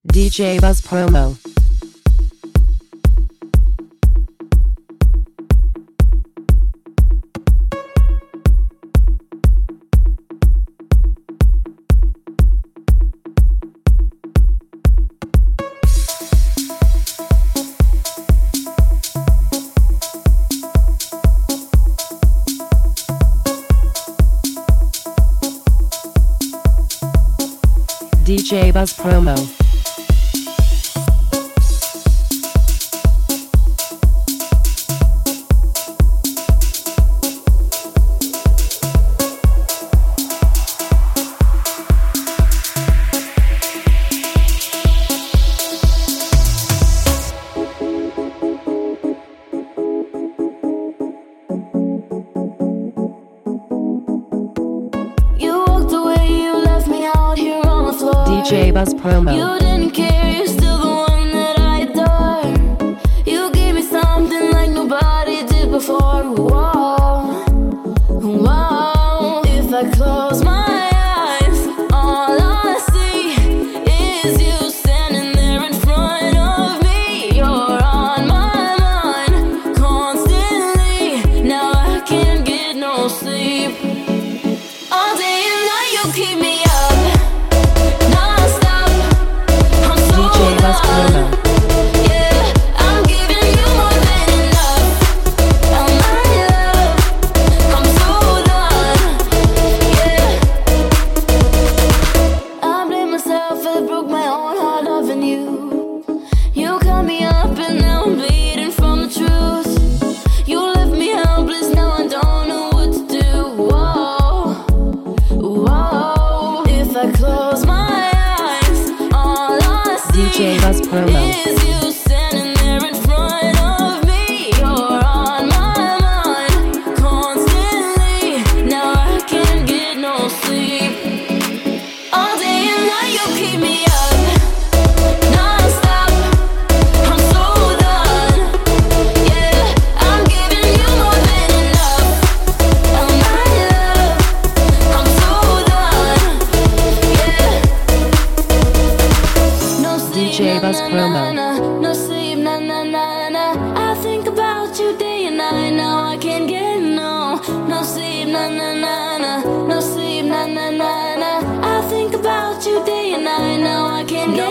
DJ Buzz Promo. DJ Buzz Promo. DJ Buzz Promo. You didn't care, you're still the one that I adore. You gave me something like nobody did before. Whoa, whoa. If I close my eyes, all I see is you standing there in front of me. You're on my mind constantly. Now I can't get no sleep. All day and night you keep me up. Yeah, I'm giving you more than enough. Oh my love, I'm so done. Yeah, I blame myself, I broke my own heart loving you. You cut me up and now I'm bleeding from the truth. You left me helpless, now I don't know what to do. Whoa, whoa. If I close my eyes, all I see DJ Buzz Promo. is you standing there in front of me. You're on my mind constantly. Now I can't get no sleep. All day and night you keep me up, non-stop. I'm so done. Yeah, I'm giving you more than enough. Oh my love, I'm so done. Yeah. No sleep, DJ Buzz Promo. no sleep, na na na na. I think about you day and night. Now I can't get no sleep, na na na na. No sleep, na na na na. I think about you day and night. Now I can't get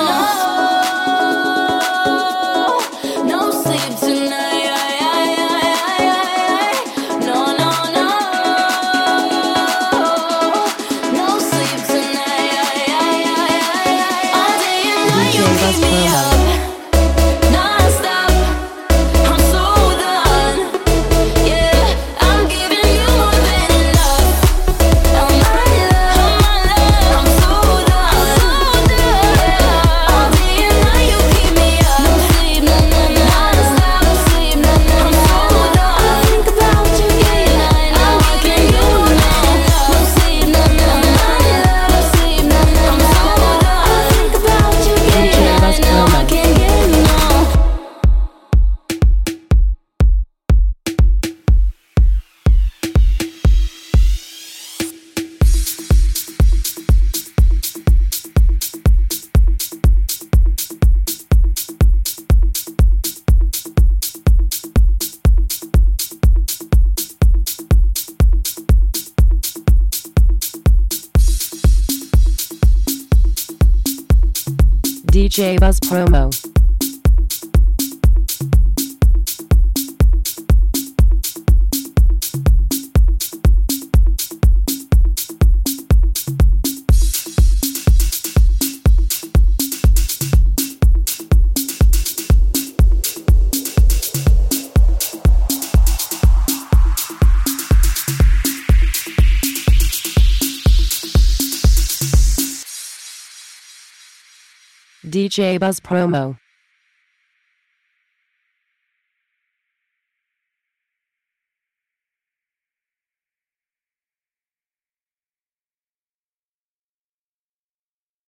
no sleep tonight. No, no, no. No sleep tonight. All day and night you DJ Buzz keep me Promo. up, non-stop. I'm so done. Yeah, I'm giving you more than enough. Oh my love, I'm so done. Yeah, all day and night you keep me up. No sleep, na na na. Non-stop, no sleep, na na na. I'm so done. I think about you day and night. Now I can't get no sleep, na na na. No sleep, na na na. I'm so done. I think about you day DJ and Buzz night. Now I Promo. can't get no. DJ Buzz Promo. DJ Buzz Promo.